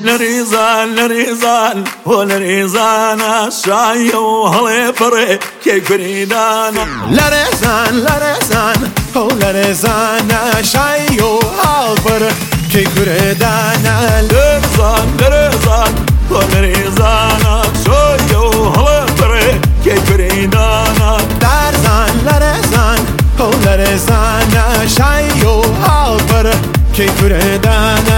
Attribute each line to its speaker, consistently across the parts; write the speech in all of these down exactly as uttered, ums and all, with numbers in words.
Speaker 1: لريزان لريزان ولريزان شاي وهلي بري كي كريدان
Speaker 2: لريزان لريزان ولريزان شاي وهلي بري كي كريدان
Speaker 1: لريزان لريزان ولريزان شاي وهلي بري كي كريدان
Speaker 2: لريزان لريزان ولريزان شاي وهلي بري كي كريدان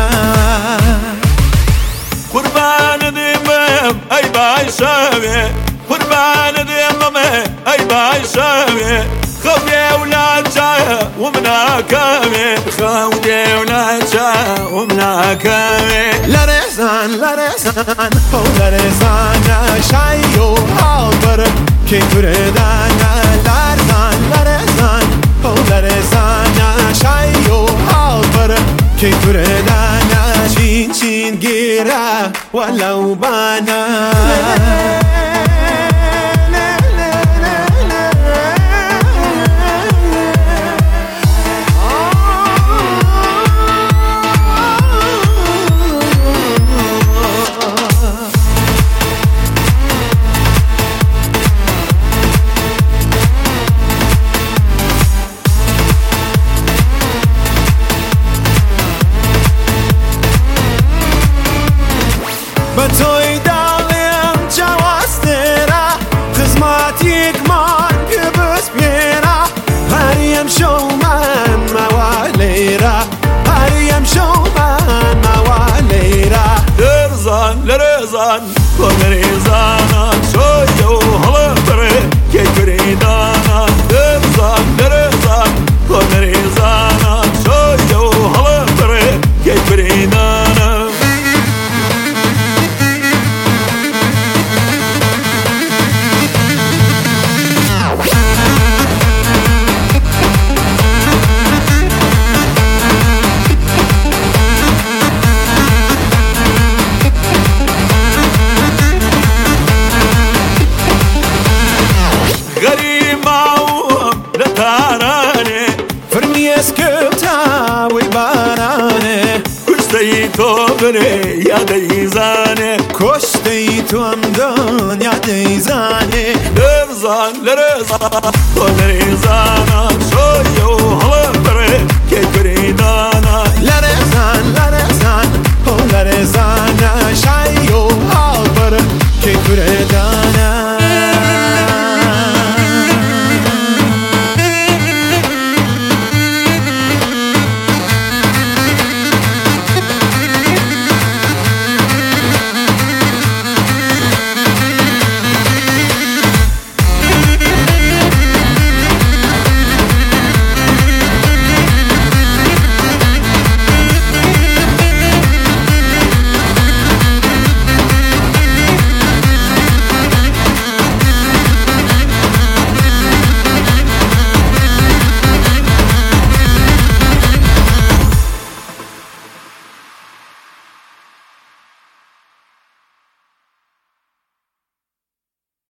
Speaker 1: قربان ديمم اي باي شاوي قربان ديمم اي باي شاوي خوي اولاد جاء ومنا كامي خوي اولاد جاء ومنا كامي
Speaker 2: لريزان لريزان ولريزان شاي وهلي بري كي كريدان لريزان لريزان ولريزان شاي وهلي بري كي كريدان چین چین گیره ولو بانا بتوی دالیم جواسترا خدماتیک من پیبس بیرا هریم شومن موالیرا هریم شومن موالیرا
Speaker 1: لرزان لرزان ولرزان شوي وهلي بري كي كريدان لرزان لرزان ولرزان شوي وهلي بري كي كريدان
Speaker 2: اسكبتا والبارانه
Speaker 1: كشتي توبري يا ديزانه
Speaker 2: كشتي تومدان يا ديزانه
Speaker 1: لرزان لرزان ولرزان شوي